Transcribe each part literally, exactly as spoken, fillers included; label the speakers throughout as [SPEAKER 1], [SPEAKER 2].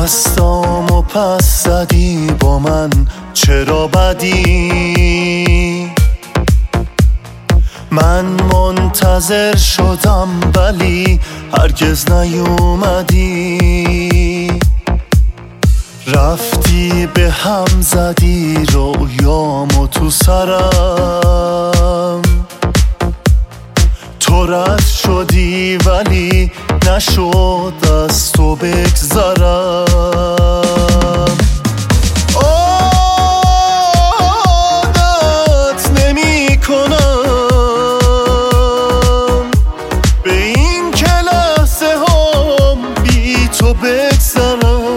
[SPEAKER 1] دستامو پس زدی با من، چرا بدی؟ من منتظر شدم ولی هرگز نیومدی. رفتی به هم زدی رویامو تو سرم، تو رد شدی ولی نشد از تو بگذرم. عادت نمی کنم به این که لحظه هم بی تو بگذرم.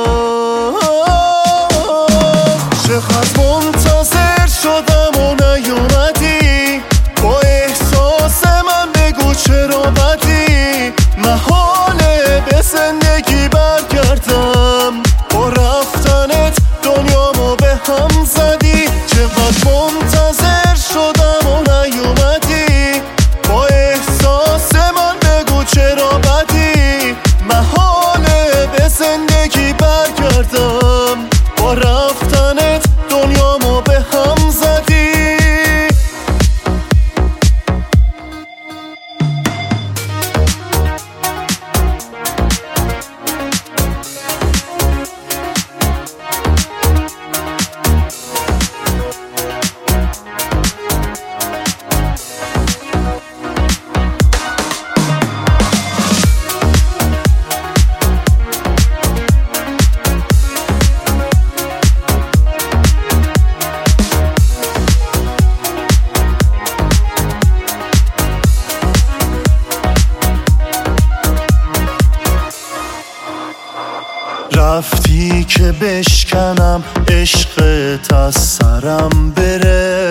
[SPEAKER 1] چقدر منتظر شدم و نیومدی، با احساس من بگو چرا بدی؟ محاله به زندگی برگردم، با رفتنت دنیامو به هم زدی. چقدر منتظر شدم و نیومدی، با احساس من بگو چرا بدی؟ محاله به زندگی برگردم، با رفتنت دنیامو به هم زدی. رفتی که بشکنم عشقت از سرم بره،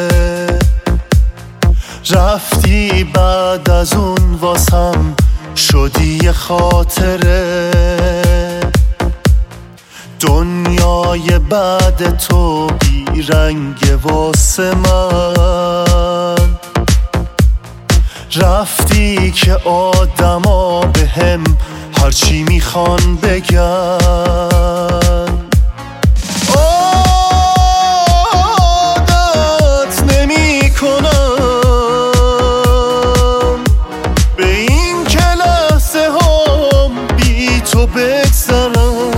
[SPEAKER 1] رفتی بعد از اون واسم شدی یه خاطره. دنیای بعد تو بی رنگ واسه من، رفتی که آدما به هم هرچی میخوان بگن. عادت نمی کنم به این که لحظه هم بی تو بگذرم.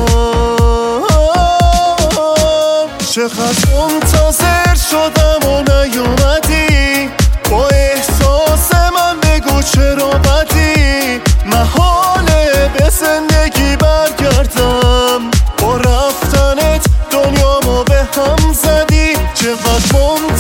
[SPEAKER 1] چقدر منتظر شدم و نیومدی، با احساس من بگو چرا بدی؟ محاله به زندگی برگردم، با رفتنت دنیامو به هم زدی. چقدر